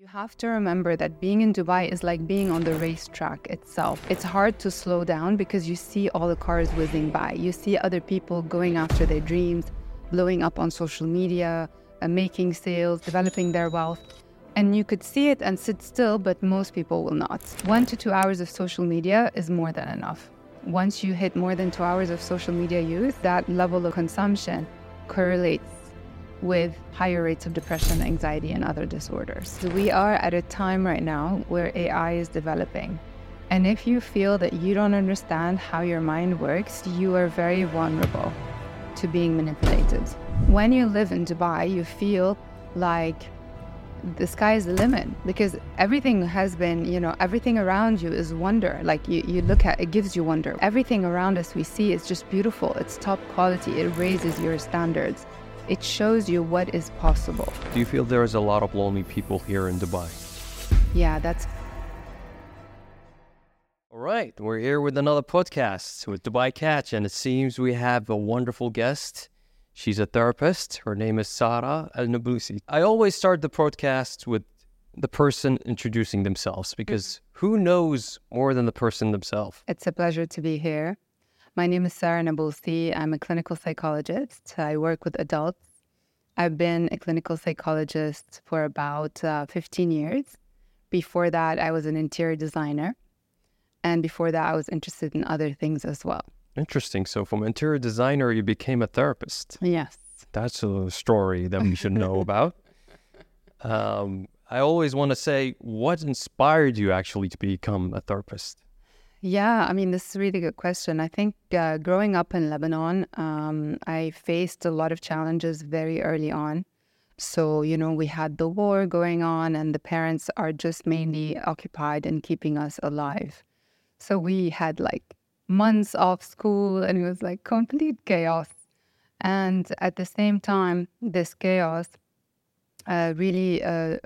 You have to remember that being in Dubai is like being on the racetrack itself. It's hard to slow down because you see all the cars whizzing by. You see other people going after their dreams, blowing up on social media, making sales, developing their wealth. And you could see it and sit still, but most people will not. 1 to 2 hours of social media is more than enough. Once you hit more than 2 hours of social media use, that level of consumption correlates with higher rates of depression, anxiety, and other disorders. So we are at a time right now where AI is developing. And if you feel that you don't understand how your mind works, you are very vulnerable to being manipulated. When you live in Dubai, you feel like the sky is the limit because everything has been, everything around you is wonder. Like you look at, it gives you wonder. Everything around us we see is just beautiful. It's top quality. It raises your standards. It shows you what is possible. Do you feel there is a lot of lonely people here in Dubai? Yeah, that's... All right, we're here with another podcast with Dubai Catch, and it seems we have a wonderful guest. She's a therapist. Her name is Sarah Al Nabulsi. I always start the podcast with the person introducing themselves because who knows more than the person themselves? It's a pleasure to be here. My name is Sarah Nabulsi. I'm a clinical psychologist. I work with adults. I've been a clinical psychologist for about 15 years. Before that, I was an interior designer. And before that, I was interested in other things as well. Interesting. So from interior designer, you became a therapist. Yes. That's a story that we should know about. I always want to say, what inspired you actually to become a therapist? Yeah, this is a really good question. I think growing up in Lebanon, I faced a lot of challenges very early on. So, we had the war going on and the parents are just mainly occupied in keeping us alive. So we had months off school and it was complete chaos. And at the same time, this chaos really,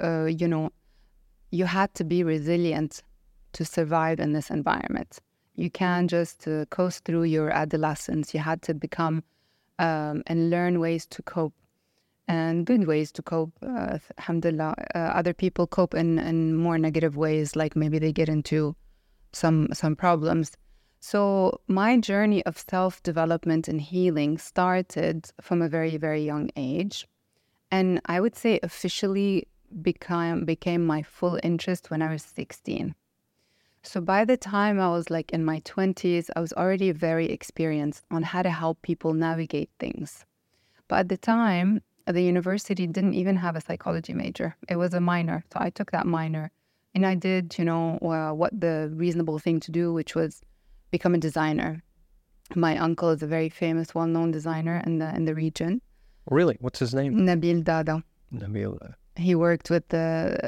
you had to be resilient to survive in this environment. You can't just coast through your adolescence. You had to become and learn ways to cope and good ways to cope. Alhamdulillah, other people cope in more negative ways, like maybe they get into some problems. So my journey of self-development and healing started from a very, very young age. And I would say officially became my full interest when I was 16. So by the time I was in my 20s, I was already very experienced on how to help people navigate things. But at the time, the university didn't even have a psychology major. It was a minor. So I took that minor and I did, what the reasonable thing to do, which was become a designer. My uncle is a very famous, well-known designer in the region. Really? What's his name? Nabil Dada. Nabil. He worked with the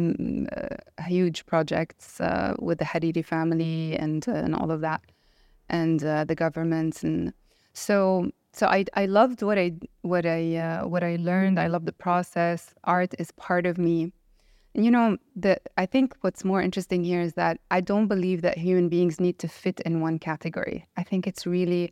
huge projects with the Hariri family and all of that, and the government, and so I loved what I learned. I loved the process. Art is part of me. And I think what's more interesting here is that I don't believe that human beings need to fit in one category. I think it's really,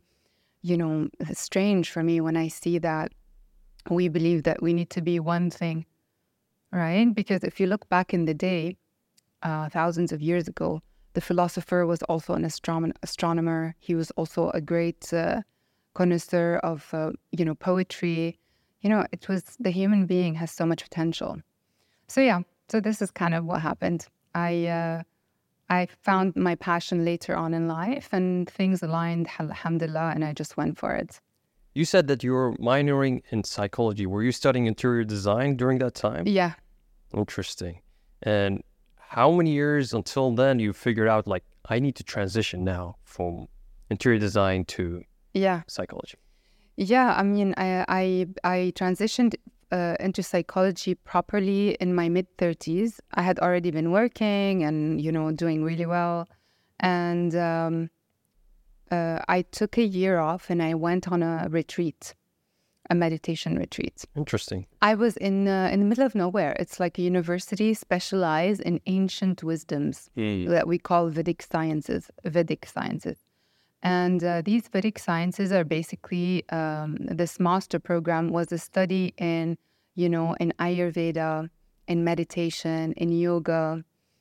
strange for me when I see that we believe that we need to be one thing. Right? Because if you look back in the day, thousands of years ago, the philosopher was also an astronomer. He was also a great connoisseur of, poetry. It was the human being has so much potential. So this is kind of what happened. I found my passion later on in life and things aligned, alhamdulillah, and I just went for it. You said that you were minoring in psychology. Were you studying interior design during that time? Yeah. Interesting. And how many years until then you figured out, I need to transition now from interior design to psychology? Yeah, I transitioned into psychology properly in my mid-30s. I had already been working and, doing really well. And I took a year off and I went on a retreat, a meditation retreat. Interesting. I was in the middle of nowhere. It's like a university specialized in ancient wisdoms that we call Vedic sciences. And these Vedic sciences are basically, this master program was a study in, in Ayurveda, in meditation, in yoga,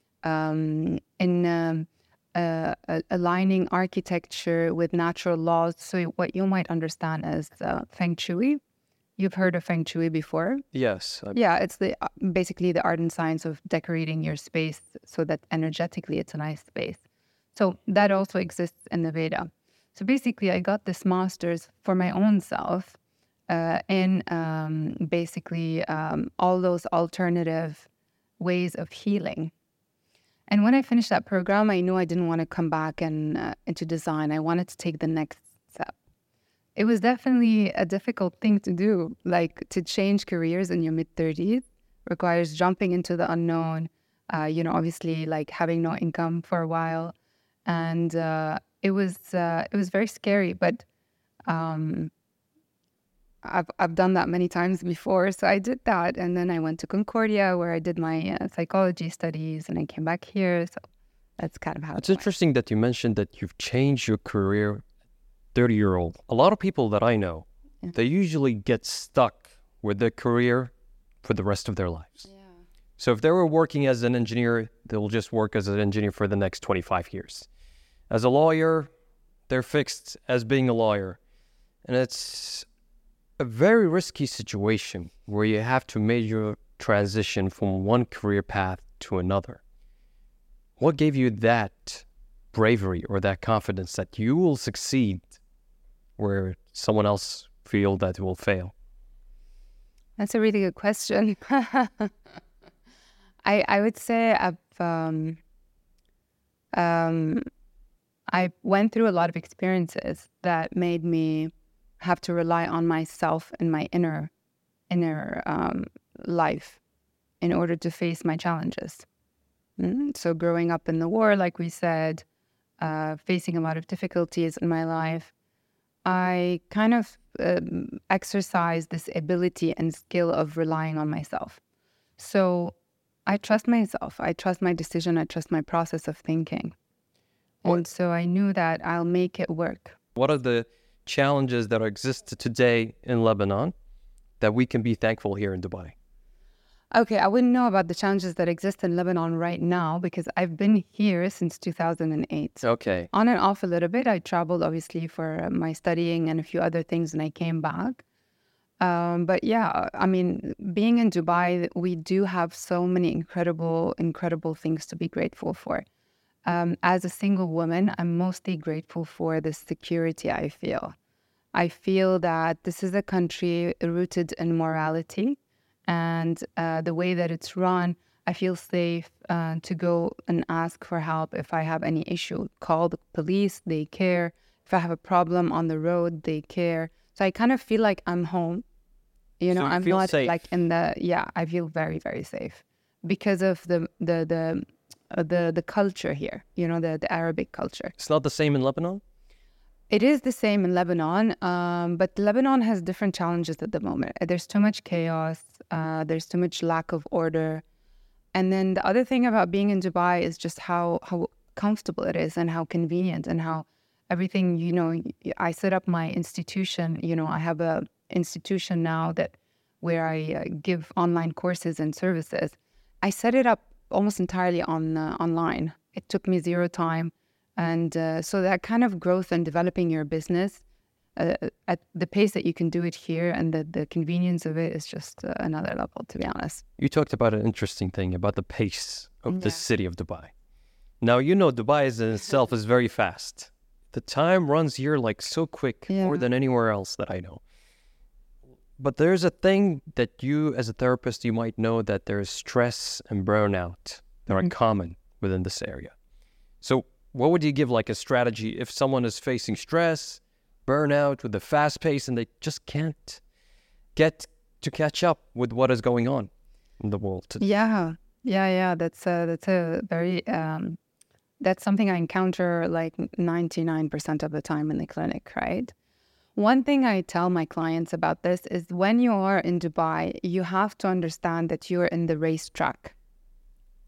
in aligning architecture with natural laws. So what you might understand as Feng Shui. You've heard of Feng Shui before? Yes. Yeah, it's basically the art and science of decorating your space so that energetically it's a nice space. So that also exists in the Veda. So basically, I got this master's for my own self in basically all those alternative ways of healing. And when I finished that program, I knew I didn't want to come back into design. I wanted to take the next step. It was definitely a difficult thing to do, like to change careers in your mid-30s requires jumping into the unknown, obviously like having no income for a while. And it was very scary, but I've done that many times before. So I did that. And then I went to Concordia where I did my psychology studies and I came back here. So that's kind of how it's interesting that you mentioned that you've changed your career 30-year-old. A lot of people that I know, they usually get stuck with their career for the rest of their lives. Yeah. So if they were working as an engineer, they'll just work as an engineer for the next 25 years. As a lawyer, they're fixed as being a lawyer. And it's a very risky situation where you have to make your transition from one career path to another. What gave you that bravery or that confidence that you will succeed where someone else feel that will fail? That's a really good question. I would say I went through a lot of experiences that made me have to rely on myself and my inner life in order to face my challenges. So growing up in the war, like we said, facing a lot of difficulties in my life, I kind of exercised this ability and skill of relying on myself. So I trust myself. I trust my decision. I trust my process of thinking. And so I knew that I'll make it work. What are the challenges that exist today in Lebanon that we can be thankful here in Dubai? Okay, I wouldn't know about the challenges that exist in Lebanon right now because I've been here since 2008. Okay. On and off a little bit. I traveled, obviously, for my studying and a few other things, and I came back. But yeah, I mean, being in Dubai, we do have so many incredible things to be grateful for. As a single woman, I'm mostly grateful for the security I feel. I feel that this is a country rooted in morality. And the way that it's run, I feel safe to go and ask for help if I have any issue. Call the police, they care. If I have a problem on the road, they care. So I kind of feel like I'm home. You know, I'm not safe. Like in the, I feel very, very safe because of the culture here, you know, the Arabic culture. It's not the same in Lebanon? It is the same in Lebanon, but Lebanon has different challenges at the moment. There's too much chaos. There's too much lack of order. And then the other thing about being in Dubai is just how comfortable it is and how convenient and how everything, you know, I set up my institution. You know, I have a institution now where I give online courses and services. I set it up almost entirely online. It took me zero time. And so that kind of growth and developing your business at the pace that you can do it here and the convenience of it is just another level, to be honest. You talked about an interesting thing about the pace of the city of Dubai. Now, you know, Dubai in itself is very fast. The time runs here like so quick, more than anywhere else that I know. But there's a thing that you, as a therapist, you might know that there's stress and burnout that are common within this area. So what would you give like a strategy if someone is facing stress, burnout with the fast pace and they just can't get to catch up with what is going on in the world today? Yeah. That's a very, that's something I encounter like 99% of the time in the clinic, right? One thing I tell my clients about this is when you are in Dubai, you have to understand that you're in the racetrack.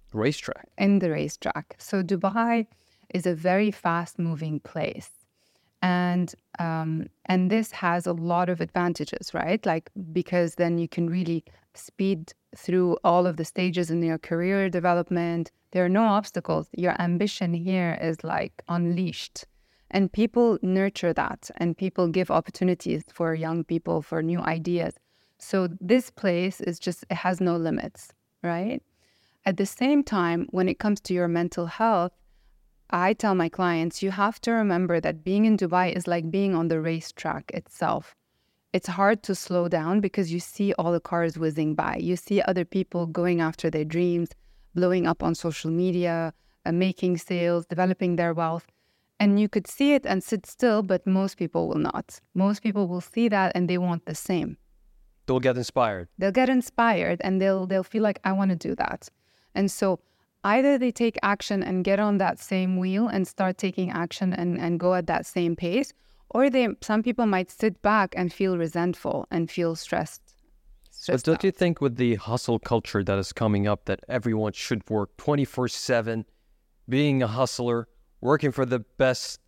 Racetrack? In the racetrack. So Dubai is a very fast-moving place. And this has a lot of advantages, right? Like, because then you can really speed through all of the stages in your career development. There are no obstacles. Your ambition here is like unleashed. And people nurture that, and people give opportunities for young people for new ideas. So this place is just, it has no limits, right? At the same time, when it comes to your mental health, I tell my clients, you have to remember that being in Dubai is like being on the racetrack itself. It's hard to slow down because you see all the cars whizzing by. You see other people going after their dreams, blowing up on social media, making sales, developing their wealth. And you could see it and sit still, but most people will not. Most people will see that and they want the same. They'll get inspired. They'll get inspired and they'll feel like, I want to do that. And so either they take action and get on that same wheel and start taking action and go at that same pace, or some people might sit back and feel resentful and feel stressed. But don't you think with the hustle culture that is coming up that everyone should work 24/7, being a hustler, working for the best,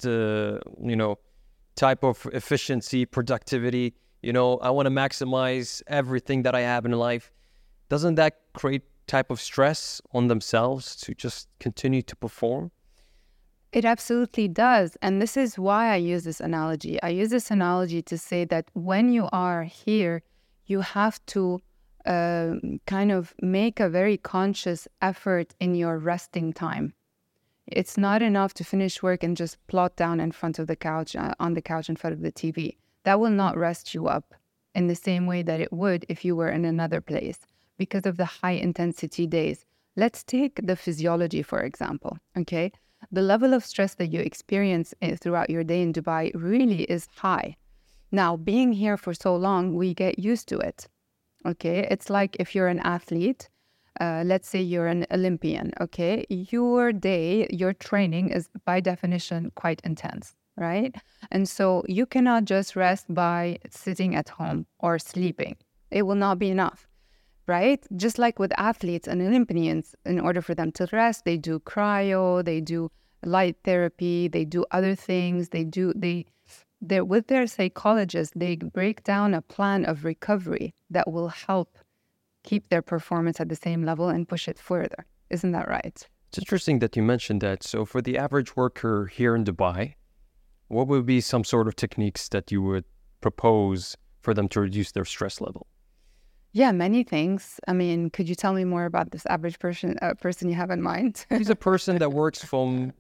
type of efficiency, productivity, I want to maximize everything that I have in life. Doesn't that create type of stress on themselves to just continue to perform? It absolutely does. And this is why I use this analogy. I use this analogy to say that when you are here, you have to kind of make a very conscious effort in your resting time. It's not enough to finish work and just plot down in front of the couch, on the couch in front of the TV. That will not rest you up in the same way that it would if you were in another place because of the high intensity days. Let's take the physiology, for example, okay? The level of stress that you experience throughout your day in Dubai really is high. Now, being here for so long, we get used to it, okay? It's like if you're an athlete, let's say you're an Olympian, okay? Your day, your training is by definition quite intense, right? And so you cannot just rest by sitting at home or sleeping. It will not be enough, right? Just like with athletes and Olympians, in order for them to rest, they do cryo, they do light therapy, they do other things, they're with their psychologists, they break down a plan of recovery that will help keep their performance at the same level and push it further. Isn't that right? It's interesting that you mentioned that. So for the average worker here in Dubai, what would be some sort of techniques that you would propose for them to reduce their stress level? Yeah, many things. I mean, could you tell me more about this average person you have in mind? He's a person that works from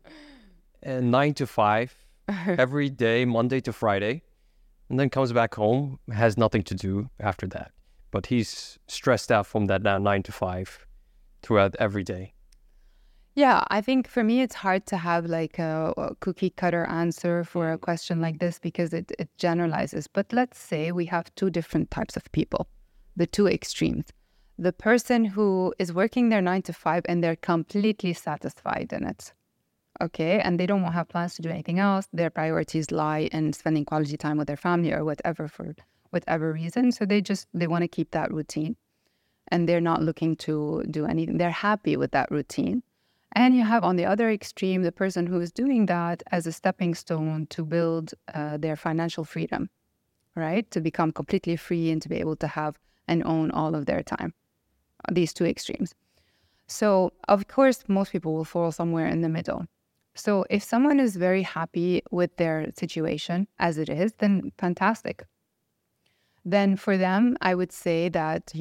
9 to 5 every day, Monday to Friday, and then comes back home, has nothing to do after that. But he's stressed out from that 9 to 5 throughout every day. Yeah, I think for me, it's hard to have like a cookie cutter answer for a question like this because it generalizes. But let's say we have two different types of people, the two extremes. The person who is working their 9 to 5 and they're completely satisfied in it. Okay, and they don't have plans to do anything else. Their priorities lie in spending quality time with their family or whatever for whatever reason. So they want to keep that routine and they're not looking to do anything. They're happy with that routine. And you have on the other extreme, the person who is doing that as a stepping stone to build their financial freedom, right? To become completely free and to be able to have and own all of their time. These two extremes. So, of course, most people will fall somewhere in the middle. So if someone is very happy with their situation as it is, then fantastic. Then for them, I would say that,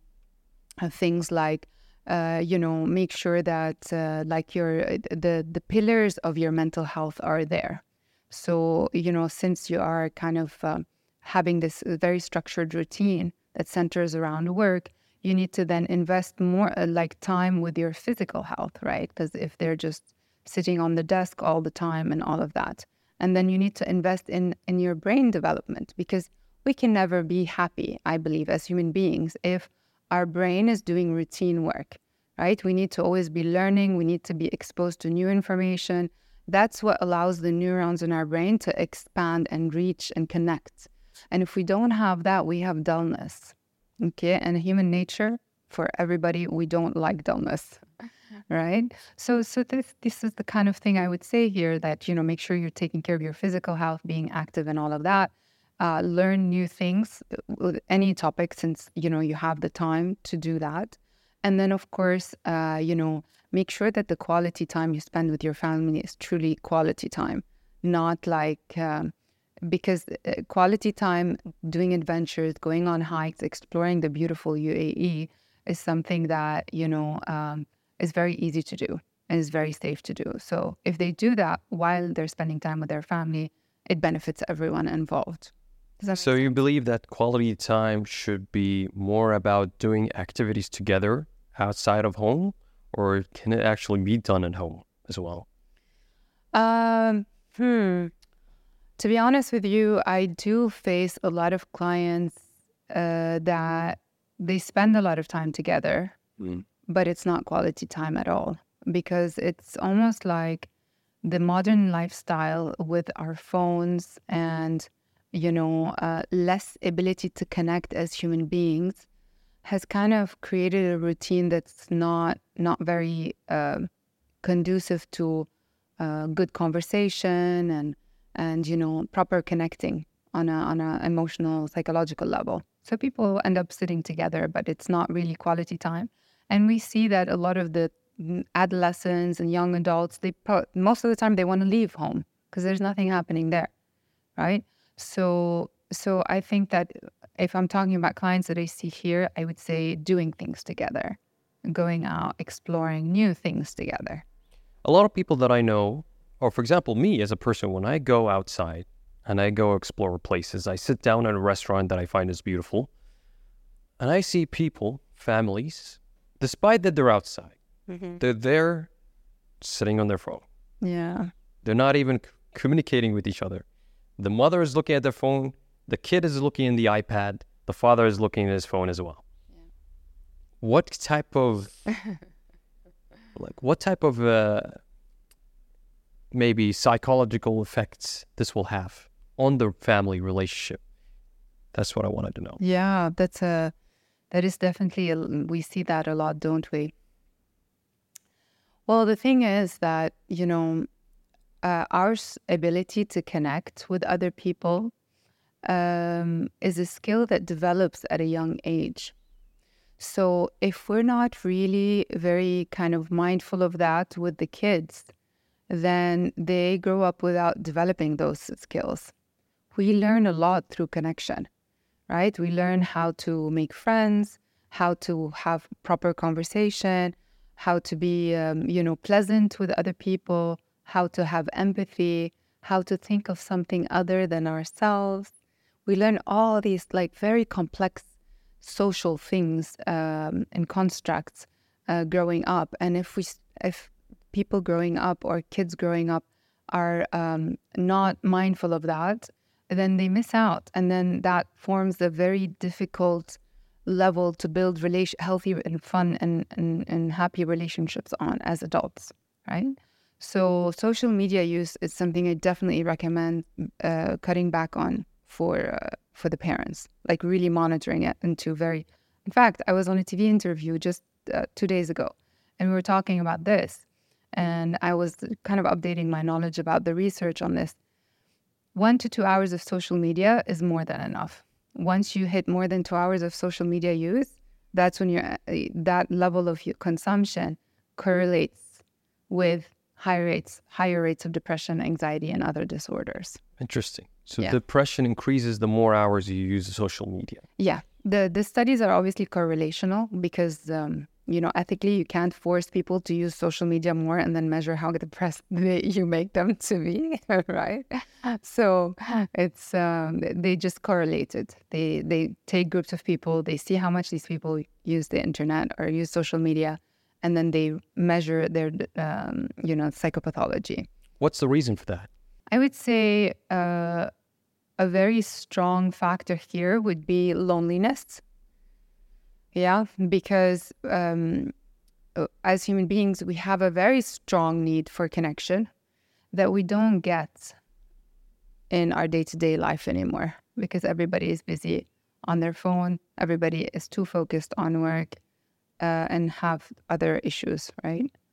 things like, make sure that like the pillars of your mental health are there. So, since you are kind of having this very structured routine that centers around work, you need to then invest more like time with your physical health, right? Because if they're just sitting on the desk all the time and all of that. And then you need to invest in your brain development because we can never be happy, I believe, as human beings if our brain is doing routine work, right? We need to always be learning. We need to be exposed to new information. That's what allows the neurons in our brain to expand and reach and connect. And if we don't have that, we have dullness, okay? And human nature, for everybody, we don't like dullness, right? So this is the kind of thing I would say here, that, make sure you're taking care of your physical health, being active and all of that. Learn new things with any topic, since, you have the time to do that. And then, of course, make sure that the quality time you spend with your family is truly quality time, not like, because quality time, doing adventures, going on hikes, exploring the beautiful UAE is something that, is very easy to do and is very safe to do. So if they do that while they're spending time with their family, it benefits everyone involved. Does that make So you sense? believe that quality time should be more about doing activities together outside of home, or can it actually be done at home as well? Um, hmm. To be honest with you, I do face a lot of clients that they spend a lot of time together, Mm. but it's not quality time at all, because it's almost like the modern lifestyle with our phones and, less ability to connect as human beings has kind of created a routine that's not very conducive to good conversation and proper connecting on a emotional, psychological level. So people end up sitting together, but it's not really quality time. And we see that a lot of the adolescents and young adults, most of the time they want to leave home because there's nothing happening there, right? So I think that if I'm talking about clients that I see here, I would say doing things together, going out, exploring new things together. A lot of people that I know, or for example, me as a person, when I go outside and I go explore places, I sit down at a restaurant that I find is beautiful, and I see people, families, despite that they're outside, they're there sitting on their phone. Yeah. They're not even communicating with each other. The mother is looking at their phone, the kid is looking in the iPad, the father is looking at his phone as well. Yeah. What type of maybe psychological effects this will have on the family relationship? That's what I wanted to know. Yeah, that is definitely, we see that a lot, don't we? Well, the thing is that, our ability to connect with other people is a skill that develops at a young age. So if we're not really very kind of mindful of that with the kids, then they grow up without developing those skills. We learn a lot through connection, right? We learn how to make friends, how to have proper conversation, how to be, pleasant with other people, how to have empathy, how to think of something other than ourselves. We learn all these like very complex social things and constructs growing up. And if people growing up or kids growing up are not mindful of that, then they miss out. And then that forms a very difficult level to build healthy and fun and happy relationships on as adults, right? So social media use is something I definitely recommend cutting back on for the parents, like really monitoring it in fact, I was on a TV interview just 2 days ago, and we were talking about this, and I was kind of updating my knowledge about the research on this. 1 to 2 hours of social media is more than enough. Once you hit more than 2 hours of social media use, that's when that level of consumption correlates with higher rates of depression, anxiety, and other disorders. Interesting. So Yeah. depression increases the more hours you use social media. Yeah, the studies are obviously correlational because, ethically you can't force people to use social media more and then measure how depressed you make them to be, right? So it's they just correlate it. They take groups of people, they see how much these people use the internet or use social media, and then they measure their psychopathology. What's the reason for that? I would say a very strong factor here would be loneliness. Yeah, because as human beings, we have a very strong need for connection that we don't get in our day-to-day life anymore because everybody is busy on their phone. Everybody is too focused on work and have other issues, right?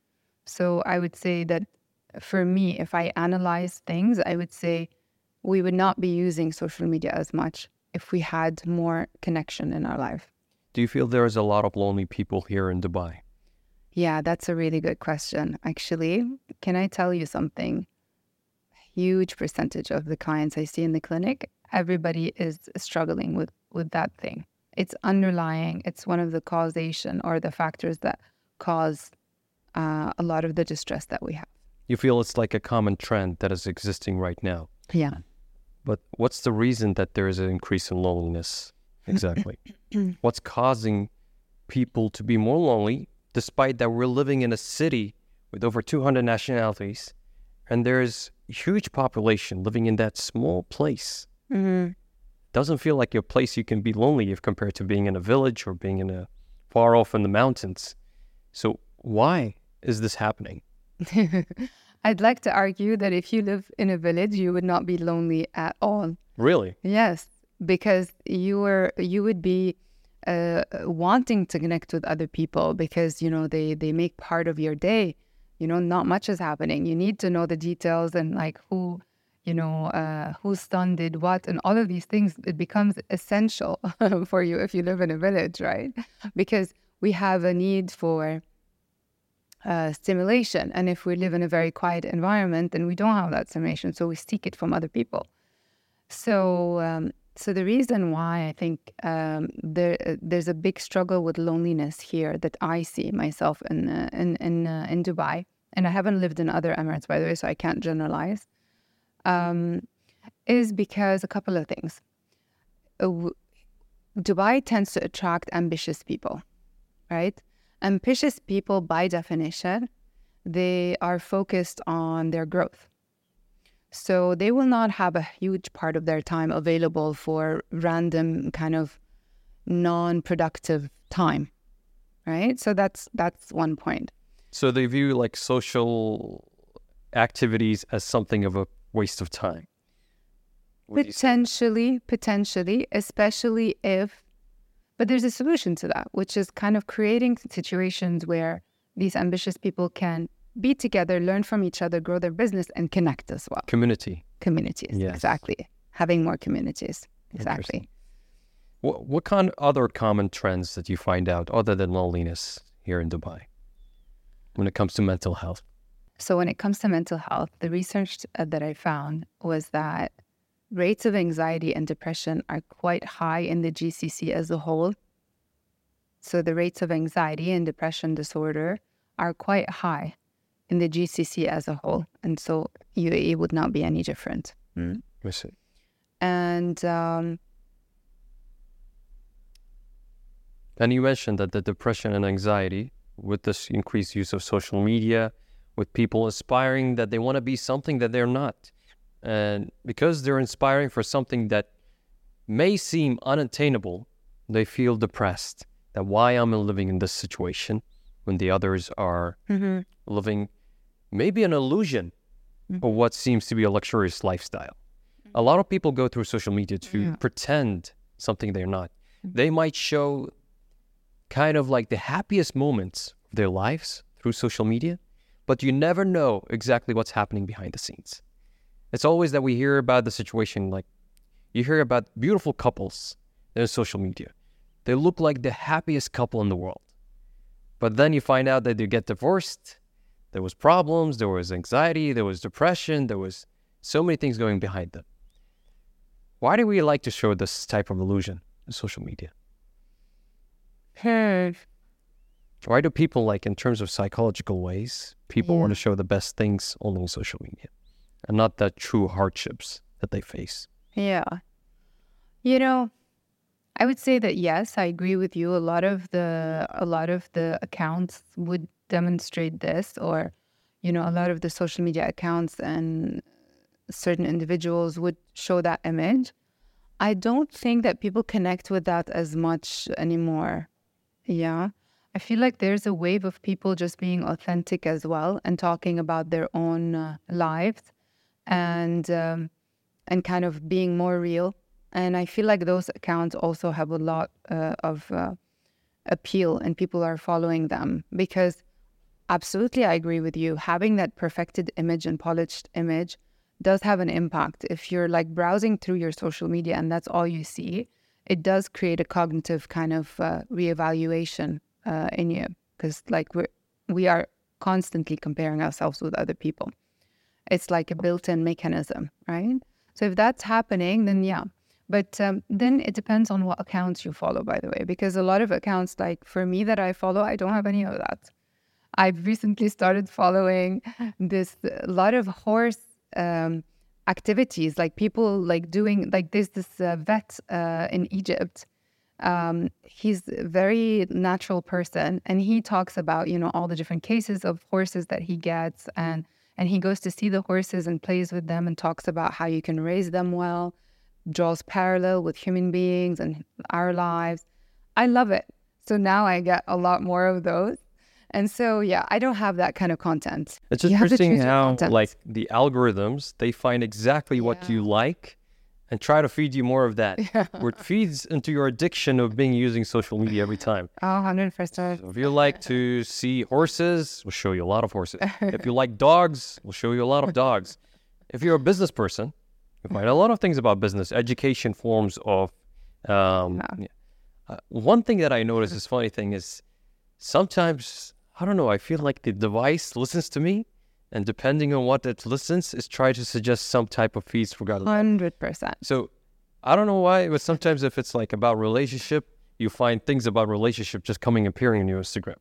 So I would say that for me, if I analyze things, I would say we would not be using social media as much if we had more connection in our life. Do you feel there is a lot of lonely people here in Dubai? Yeah, that's a really good question. Actually, can I tell you something? Huge percentage of the clients I see in the clinic, everybody is struggling with that thing. It's underlying. It's one of the causation or the factors that cause a lot of the distress that we have. You feel it's like a common trend that is existing right now. Yeah. But what's the reason that there is an increase in loneliness exactly? What's causing people to be more lonely, despite that we're living in a city with over 200 nationalities, and there's a huge population living in that small place? Mm-hmm. Doesn't feel like a place you can be lonely if compared to being in a village or being in a far off in the mountains. So why is this happening? I'd like to argue that if you live in a village, you would not be lonely at all. Really? Yes, because you would be wanting to connect with other people because, they make part of your day. Not much is happening. You need to know the details and like who, whose son did what and all of these things. It becomes essential for you if you live in a village, right? Because we have a need for stimulation. And if we live in a very quiet environment, then we don't have that stimulation. So we seek it from other people. So the reason why I think there's a big struggle with loneliness here that I see myself in Dubai, and I haven't lived in other Emirates, by the way, so I can't generalize, is because a couple of things. Dubai tends to attract ambitious people, right? Ambitious people, by definition, they are focused on their growth. So they will not have a huge part of their time available for random kind of non-productive time, right? So that's one point. So they view like social activities as something of a waste of time. Potentially, especially if, but there's a solution to that, which is kind of creating situations where these ambitious people can be together, learn from each other, grow their business, and connect as well. Communities, yes. Exactly. Having more communities, exactly. What kind of other common trends that you find out other than loneliness here in Dubai when it comes to mental health? So when it comes to mental health, the research that I found was that rates of anxiety and depression are quite high in the GCC as a whole. So the rates of anxiety and depression disorder are quite high in the GCC as a whole. And so UAE would not be any different. I see. And you mentioned that the depression and anxiety, with this increased use of social media, with people aspiring that they want to be something that they're not. And because they're inspiring for something that may seem unattainable, they feel depressed. That why am I living in this situation when the others are living maybe an illusion of what seems to be a luxurious lifestyle. A lot of people go through social media to pretend something they're not. They might show kind of like the happiest moments of their lives through social media, but you never know exactly what's happening behind the scenes. It's always that we hear about the situation, like you hear about beautiful couples in social media. They look like the happiest couple in the world. But then you find out that they get divorced. There was problems, there was anxiety, there was depression, there was so many things going behind them. Why do we like to show this type of illusion in social media? Why do people, like in terms of psychological ways, people want to show the best things only on social media and not the true hardships that they face? Yeah. I would say that yes, I agree with you. A lot of the accounts would demonstrate this, or a lot of the social media accounts and certain individuals would show that image. I don't think that people connect with that as much anymore. Yeah. I feel like there's a wave of people just being authentic as well and talking about their own lives and kind of being more real. And I feel like those accounts also have a lot of appeal, and people are following them because absolutely, I agree with you. Having that perfected image and polished image does have an impact. If you're like browsing through your social media and that's all you see, it does create a cognitive kind of reevaluation in you, because like we are constantly comparing ourselves with other people. It's like a built-in mechanism, right? So if that's happening, then yeah. But then it depends on what accounts you follow, by the way, because a lot of accounts, like for me that I follow, I don't have any of that. I've recently started following a lot of horse activities, like people like doing, like there's this vet in Egypt. He's a very natural person, and he talks about, all the different cases of horses that he gets, and he goes to see the horses and plays with them and talks about how you can raise them well, draws parallel with human beings and our lives. I love it. So now I get a lot more of those. And so, yeah, I don't have that kind of content. It's interesting how, like, the algorithms, they find exactly what you like and try to feed you more of that. Where it feeds into your addiction of using social media every time. Oh, 100%. So if you like to see horses, we'll show you a lot of horses. If you like dogs, we'll show you a lot of dogs. If you're a business person, you find a lot of things about business, education forms of... one thing that I noticed, this funny thing is, sometimes, I don't know, I feel like the device listens to me, and depending on what it listens, is try to suggest some type of feeds for God. 100%. So I don't know why, but sometimes if it's like about relationship, you find things about relationship just appearing on your Instagram.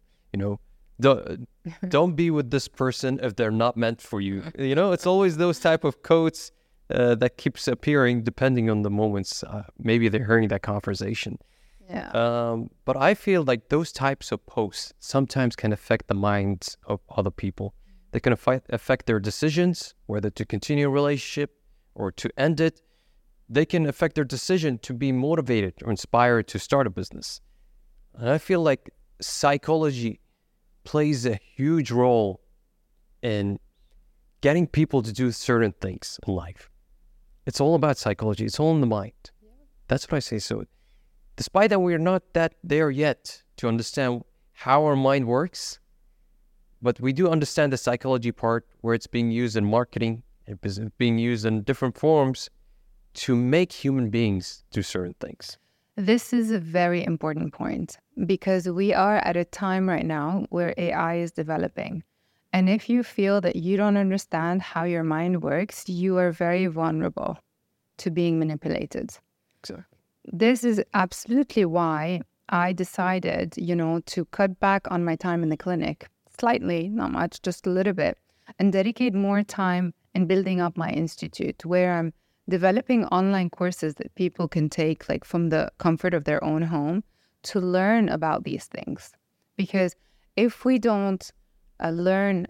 Don't be with this person if they're not meant for you. It's always those type of quotes that keeps appearing depending on the moments. Maybe they're hearing that conversation. Yeah. But I feel like those types of posts sometimes can affect the minds of other people. They can affect their decisions, whether to continue a relationship or to end it. They can affect their decision to be motivated or inspired to start a business. And I feel like psychology plays a huge role in getting people to do certain things in life. It's all about psychology. It's all in the mind. Yeah. That's what I say. So despite that we're not that there yet to understand how our mind works, but we do understand the psychology part where it's being used in marketing, it's being used in different forms to make human beings do certain things. This is a very important point, because we are at a time right now where AI is developing. And if you feel that you don't understand how your mind works, you are very vulnerable to being manipulated. Exactly. This is absolutely why I decided, to cut back on my time in the clinic, slightly, not much, just a little bit, and dedicate more time in building up my institute, where I'm developing online courses that people can take, like from the comfort of their own home, to learn about these things. Because if we don't learn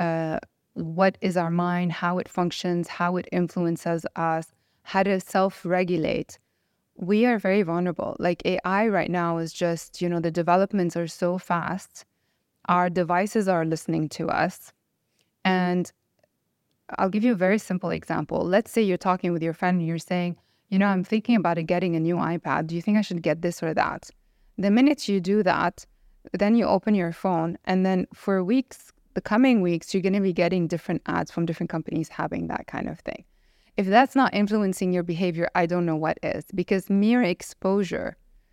what is our mind, how it functions, how it influences us, how to self-regulate, we are very vulnerable. Like AI right now is just, the developments are so fast. Our devices are listening to us. And I'll give you a very simple example. Let's say you're talking with your friend and you're saying, I'm thinking about getting a new iPad. Do you think I should get this or that? The minute you do that, then you open your phone, and then for weeks, the coming weeks, you're going to be getting different ads from different companies having that kind of thing. If that's not influencing your behavior, I don't know what is, because mere exposure,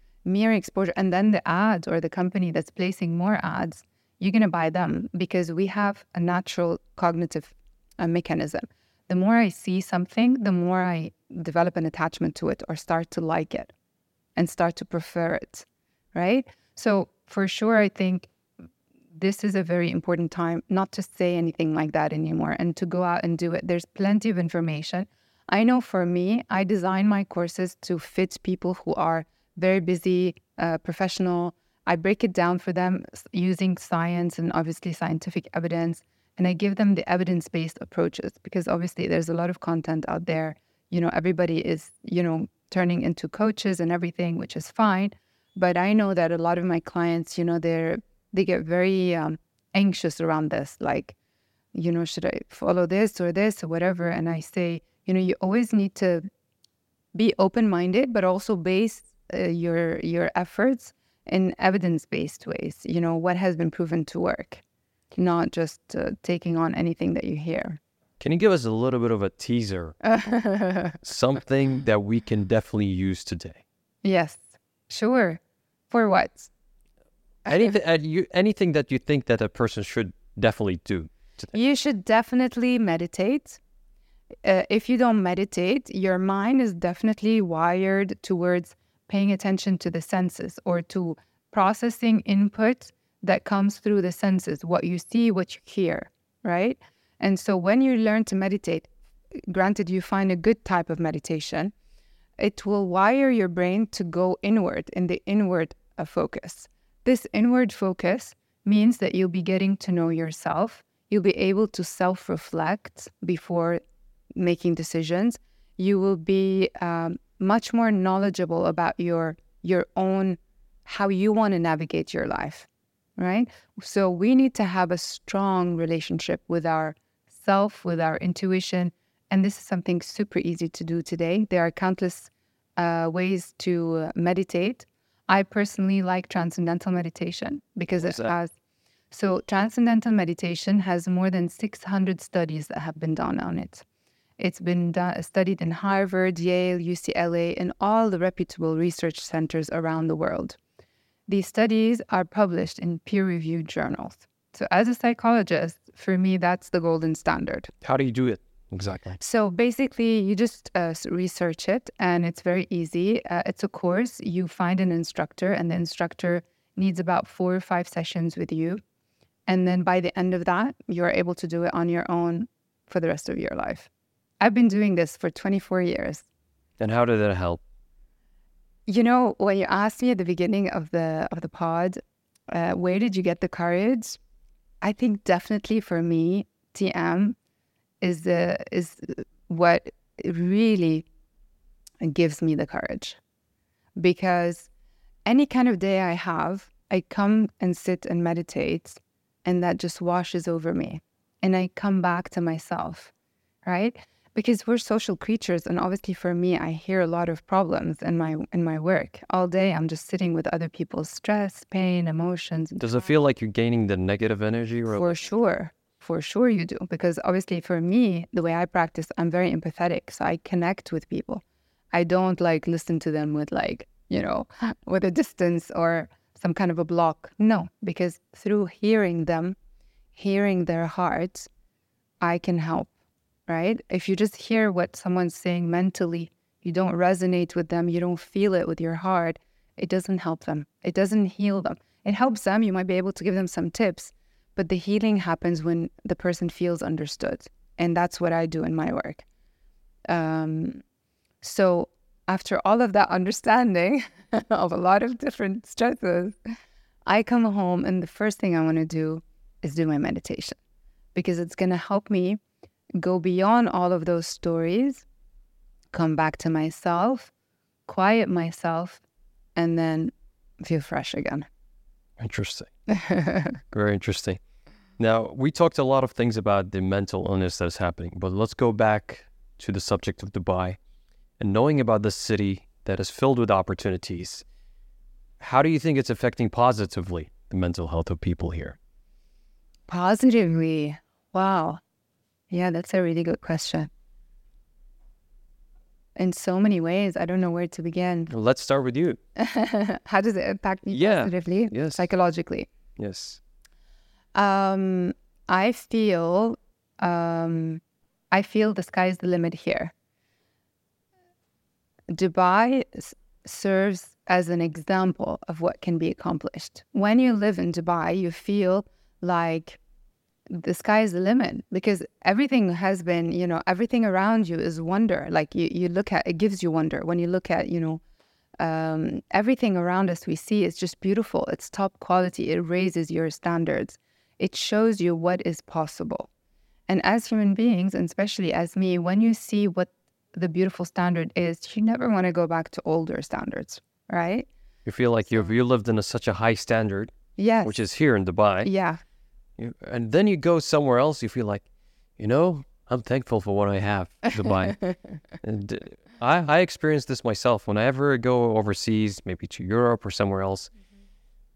and then the ads or the company that's placing more ads, you're going to buy them, because we have a natural cognitive mechanism. The more I see something, the more I develop an attachment to it or start to like it and start to prefer it, right? So for sure, I think this is a very important time not to say anything like that anymore and to go out and do it. There's plenty of information. I know for me, I design my courses to fit people who are very busy, professional. I break it down for them using science and obviously scientific evidence. And I give them the evidence-based approaches, because obviously there's a lot of content out there. Everybody is, turning into coaches and everything, which is fine. But I know that a lot of my clients, they get very anxious around this. Like, should I follow this or whatever? And I say, you always need to be open-minded, but also base your efforts in evidence-based ways. What has been proven to work, not just taking on anything that you hear. Can you give us a little bit of a teaser? Something that we can definitely use today. Yes, sure. For what? Anything that you think that a person should definitely do today. You should definitely meditate. If you don't meditate, your mind is definitely wired towards paying attention to the senses or to processing input that comes through the senses, what you see, what you hear, right? And so when you learn to meditate, granted you find a good type of meditation, it will wire your brain to go inward in the inward focus. This inward focus means that you'll be getting to know yourself. You'll be able to self-reflect before making decisions. You will be much more knowledgeable about your own, how you want to navigate your life, right? So we need to have a strong relationship with our self, with our intuition. And this is something super easy to do today. There are countless ways to meditate. I personally like transcendental meditation because it has... So transcendental meditation has more than 600 studies that have been done on it. It's been studied in Harvard, Yale, UCLA, and all the reputable research centers around the world. These studies are published in peer-reviewed journals. So as a psychologist, for me, that's the golden standard. How do you do it exactly? So basically, you just research it, and it's very easy. It's a course. You find an instructor, and the instructor needs about 4 or 5 sessions with you. And then by the end of that, you're able to do it on your own for the rest of your life. I've been doing this for 24 years. And how did that help? You know, when you asked me at the beginning of the pod, where did you get the courage? I think definitely for me, TM is what really gives me the courage. Because any kind of day I have, I come and sit and meditate, and that just washes over me. And I come back to myself, right? Because we're social creatures, and obviously for me, I hear a lot of problems in my work. All day, I'm just sitting with other people's stress, pain, emotions. Does it feel like you're gaining the negative energy? Or... For sure you do. Because obviously for me, the way I practice, I'm very empathetic. So I connect with people. I don't listen to them with with a distance or some kind of a block. No, because through hearing them, hearing their hearts, I can help. Right? If you just hear what someone's saying mentally, you don't resonate with them, you don't feel it with your heart, it doesn't help them. It doesn't heal them. It helps them. You might be able to give them some tips, but the healing happens when the person feels understood. And that's what I do in my work. So after all of that understanding of a lot of different stresses, I come home and the first thing I want to do is do my meditation, because it's going to help me go beyond all of those stories, come back to myself, quiet myself, and then feel fresh again. Interesting. Very interesting. Now, we talked a lot of things about the mental illness that is happening, but let's go back to the subject of Dubai and knowing about this city that is filled with opportunities. How do you think it's affecting positively the mental health of people here? Positively? Wow. Yeah, that's a really good question. In so many ways, I don't know where to begin. Let's start with you. How does it impact me positively? Yes. Psychologically? Yes. I feel the sky is the limit here. Dubai serves as an example of what can be accomplished. When you live in Dubai, you feel like the sky is the limit, because everything has been, everything around you is wonder. Like you look at, it gives you wonder. When you look at, everything around us we see is just beautiful. It's top quality. It raises your standards. It shows you what is possible. And as human beings, and especially as me, when you see what the beautiful standard is, you never want to go back to older standards, right? You feel like you lived in such a high standard, yes, which is here in Dubai. Yeah. And then you go somewhere else, you feel like, I'm thankful for what I have in Dubai. And I experienced this myself. Whenever I go overseas, maybe to Europe or somewhere else,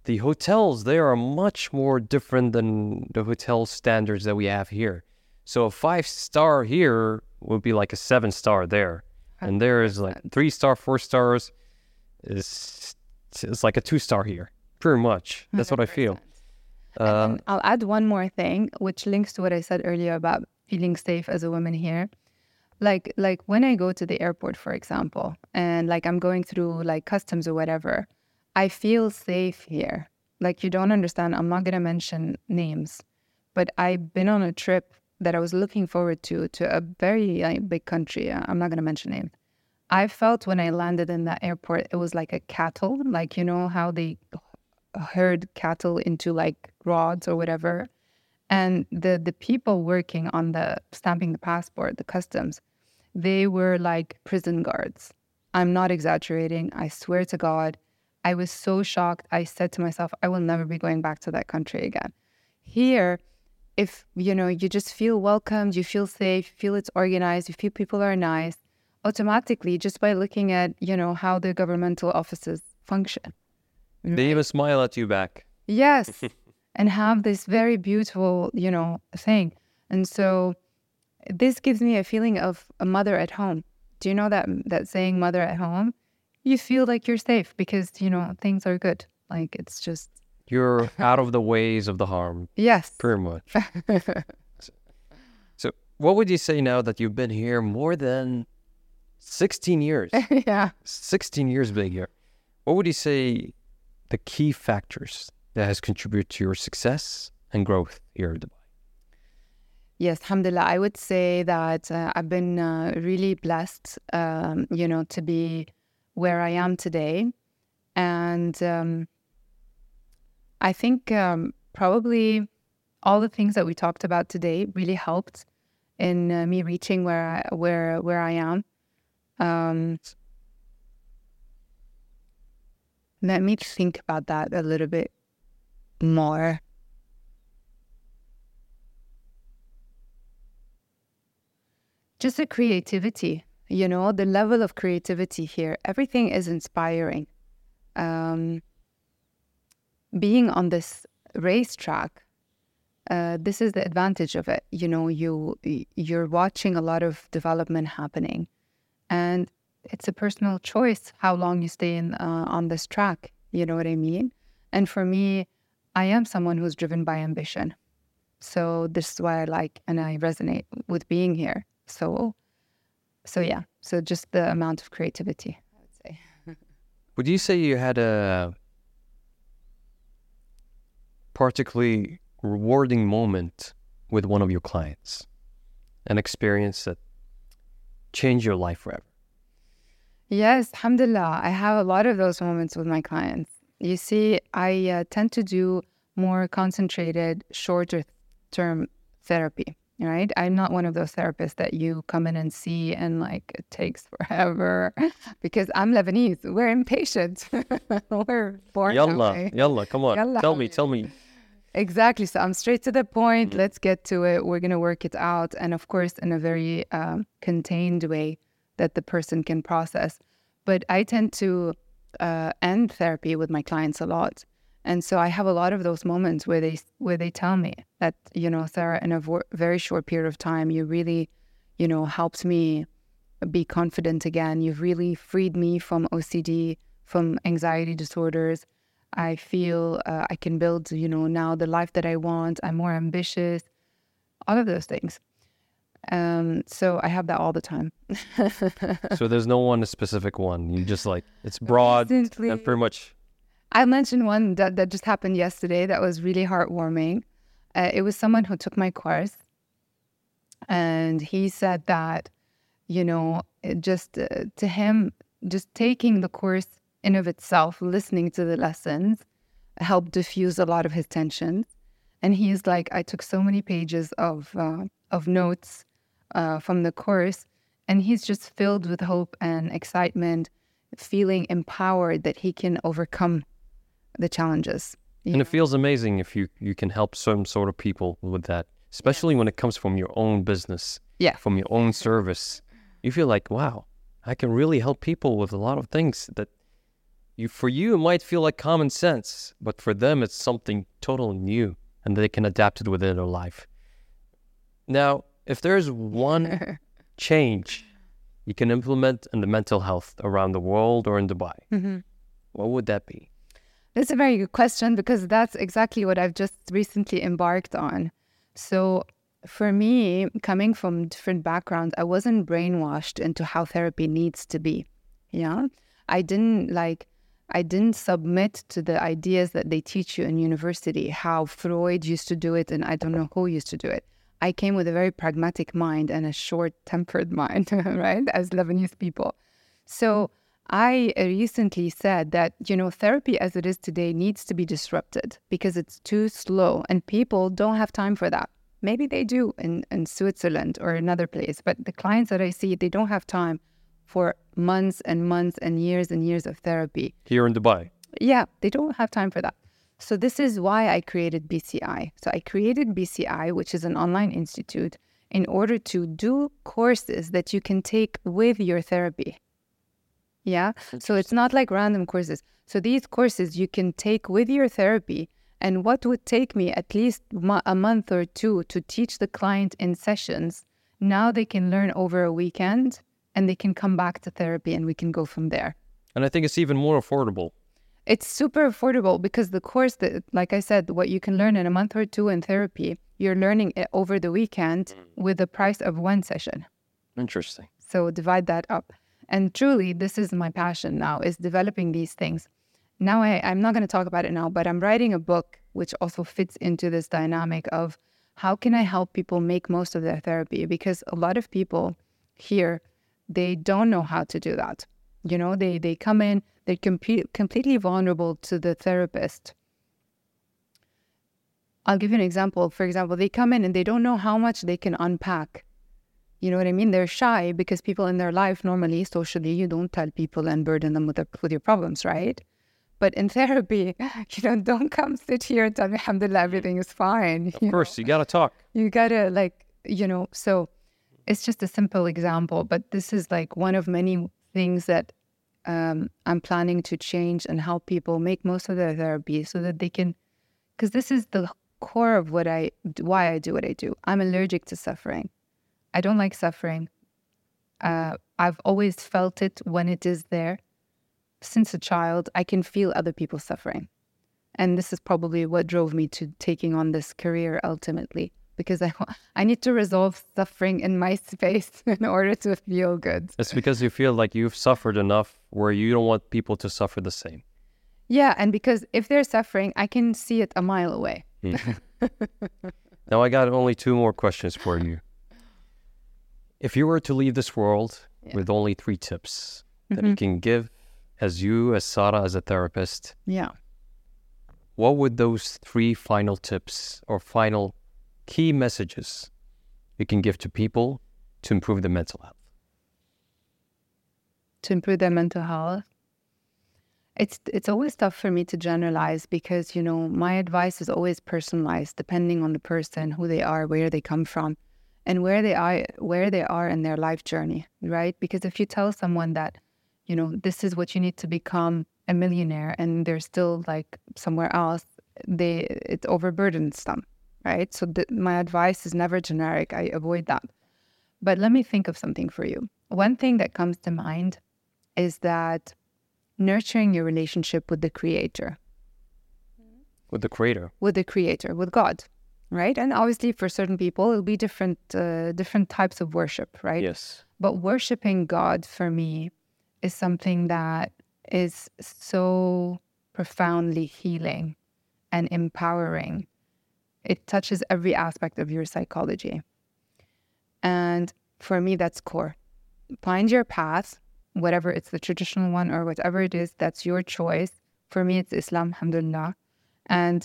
the hotels there are much more different than the hotel standards that we have here. So a 5-star here would be like a 7-star there, and there is like 3-star, 4 stars is like a 2-star here, pretty much. That's what I feel. And I'll add one more thing, which links to what I said earlier about feeling safe as a woman here. Like when I go to the airport, for example, and like I'm going through like customs or whatever, I feel safe here. Like, you don't understand. I'm not going to mention names, but I've been on a trip that I was looking forward to a very big country. I'm not going to mention names. I felt when I landed in that airport, it was like a cattle, like, you know, how they herd cattle into like rods or whatever. And the people working on the stamping the passport, the customs, they were like prison guards. I'm not exaggerating. I swear to God, I was so shocked. I said to myself, I will never be going back to that country again. Here, if, you know, you just feel welcomed, you feel safe, you feel it's organized, you feel people are nice, automatically, just by looking at, you know, how the governmental offices function. Right? They even smile at you back. Yes. And have this very beautiful, you know, thing. And so this gives me a feeling of a mother at home. Do you know that saying, mother at home? You feel like you're safe because, you know, things are good. Like, it's just... You're out of the ways of the harm. Yes. Pretty much. So what would you say now that you've been here more than 16 years? Yeah. 16 years being here. What would you say the key factors that has contributed to your success and growth here in Dubai? Yes, alhamdulillah. I would say that I've been really blessed, you know, to be where I am today. And I think probably all the things that we talked about today really helped in me reaching where I am. Let me think about that a little bit more. Just the creativity, you know, the level of creativity here. Everything is inspiring. Being on this racetrack, this is the advantage of it. You know, you're watching a lot of development happening, and it's a personal choice how long you stay on this track. You know what I mean? And for me, I am someone who's driven by ambition. So this is why I like and I resonate with being here. So yeah. So just the amount of creativity, I would say. Would you say you had a particularly rewarding moment with one of your clients? An experience that changed your life forever? Yes, alhamdulillah. I have a lot of those moments with my clients. You see, I tend to do more concentrated, shorter term therapy, right? I'm not one of those therapists that you come in and see and like it takes forever because I'm Lebanese. We're impatient. We're born that way. Yalla, come on. Yalla. Tell me. Exactly. So I'm straight to the point. Let's get to it. We're going to work it out. And of course, in a very contained way that the person can process. But I tend to end therapy with my clients a lot. And so I have a lot of those moments where they tell me that, you know, Sarah, in a very short period of time, you really, you know, helped me be confident again. You've really freed me from OCD, from anxiety disorders. I feel I can build, you know, now the life that I want. I'm more ambitious, all of those things. So I have that all the time. So there's no one specific one. You just like, it's broad and pretty much. I mentioned one that just happened yesterday that was really heartwarming. It was someone who took my course, and he said that, you know, just to him, just taking the course in of itself, listening to the lessons, helped diffuse a lot of his tensions. And he's like, I took so many pages of notes from the course, and he's just filled with hope and excitement, feeling empowered that he can overcome the challenges. And it feels amazing if you can help some sort of people with that, especially when it comes from your own business, from your own service. You feel like, wow, I can really help people with a lot of things that For you, it might feel like common sense, but for them, it's something totally new, and they can adapt it within their life. Now, if there's one change you can implement in the mental health around the world or in Dubai, what would that be? That's a very good question, because that's exactly what I've just recently embarked on. So for me, coming from different backgrounds, I wasn't brainwashed into how therapy needs to be. Yeah. I didn't submit to the ideas that they teach you in university, how Freud used to do it and I don't know who used to do it. I came with a very pragmatic mind and a short-tempered mind, right, as Lebanese people. So I recently said that, therapy as it is today needs to be disrupted because it's too slow and people don't have time for that. Maybe they do in Switzerland or another place, but the clients that I see, they don't have time for months and months and years of therapy. Here in Dubai? Yeah, they don't have time for that. So this is why I created BCI. So I created BCI, which is an online institute, in order to do courses that you can take with your therapy. Yeah, so it's not like random courses. So these courses you can take with your therapy. And what would take me at least a month or two to teach the client in sessions, now they can learn over a weekend and they can come back to therapy and we can go from there. And I think it's even more affordable. It's super affordable because the course that, like I said, what you can learn in a month or two in therapy, you're learning it over the weekend with the price of one session. Interesting. So divide that up. And truly, this is my passion now, is developing these things. Now, I'm not going to talk about it now, but I'm writing a book which also fits into this dynamic of how can I help people make most of their therapy? Because a lot of people here, they don't know how to do that. They come in, they're completely vulnerable to the therapist. I'll give you an example. For example, they come in and they don't know how much they can unpack. You know what I mean? They're shy because people in their life, normally, socially, you don't tell people and burden them with your problems, right? But in therapy, don't come sit here and tell me, alhamdulillah, everything is fine. Of course, you got to talk. You got to so it's just a simple example, but this is like one of many things that I'm planning to change and help people make most of their therapy so that they can, because this is the core of why I do what I do. I'm allergic to suffering. I don't like suffering. I've always felt it when it is there. Since a child, I can feel other people suffering. And this is probably what drove me to taking on this career ultimately, because I need to resolve suffering in my space in order to feel good. It's because you feel like you've suffered enough where you don't want people to suffer the same. Yeah, and because if they're suffering, I can see it a mile away. Now, I got only 2 more questions for you. If you were to leave this world with only 3 tips that you can give as Sara, as a therapist, what would those 3 final tips or final key messages you can give to people to improve their mental health? To improve their mental health? It's always tough for me to generalize because, my advice is always personalized depending on the person, who they are, where they come from, and where they are in their life journey, right? Because if you tell someone that, this is what you need to become a millionaire and they're still like somewhere else, it overburdens them, right? So my advice is never generic. I avoid that. But let me think of something for you. One thing that comes to mind is that nurturing your relationship with the Creator. With the Creator? With the Creator, with God, right? And obviously for certain people, it'll be different types of worship, right? Yes. But worshiping God for me is something that is so profoundly healing and empowering. It touches every aspect of your psychology. And for me, that's core. Find your path, whatever it's the traditional one or whatever it is, that's your choice. For me, it's Islam, alhamdulillah. And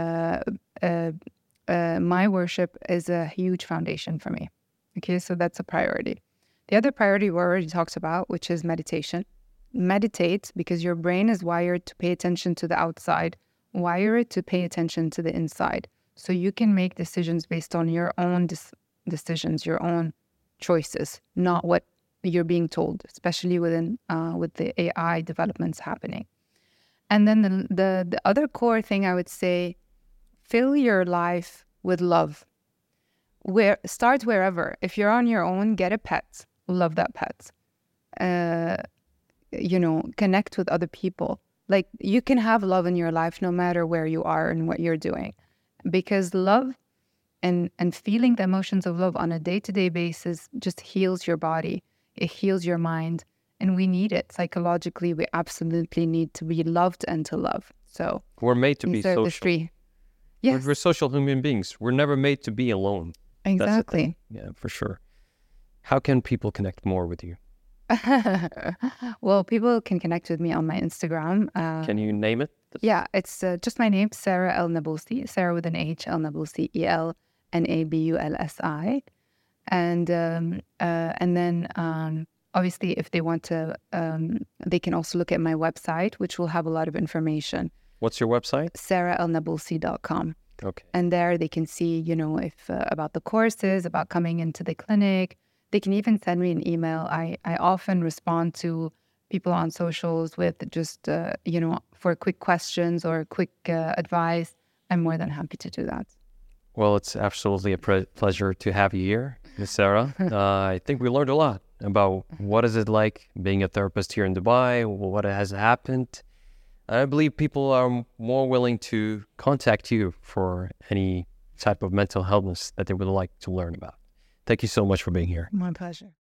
my worship is a huge foundation for me. Okay, so that's a priority. The other priority we already talked about, which is meditation. Meditate because your brain is wired to pay attention to the outside, wire it to pay attention to the inside. So you can make decisions based on your own decisions, your own choices, not what you're being told, especially with the AI developments happening. And then the other core thing I would say, fill your life with love. Start wherever. If you're on your own, get a pet. Love that pet. Connect with other people. Like, you can have love in your life no matter where you are and what you're doing, because love and feeling the emotions of love on a day-to-day basis just heals your body. It heals your mind, and we need it psychologically. We absolutely need to be loved and to love. So we're made to be social. The three. Yes. We're social human beings. We're never made to be alone. Exactly. Yeah, for sure. How can people connect more with you? Well, people can connect with me on my Instagram. Can you name it? Yeah, it's just my name, Sarah El Nabulsi. Sarah with an H, El Nabulsi, ELNABULSI. And then obviously, if they want to, they can also look at my website, which will have a lot of information. What's your website? SarahElNabulsi.com. Okay. And there they can see, if about the courses, about coming into the clinic. They can even send me an email. I often respond to people on socials with just, for quick questions or quick advice. I'm more than happy to do that. Well, it's absolutely a pleasure to have you here, Ms. Sarah. I think we learned a lot about what is it like being a therapist here in Dubai, what has happened. I believe people are more willing to contact you for any type of mental illness that they would like to learn about. Thank you so much for being here. My pleasure.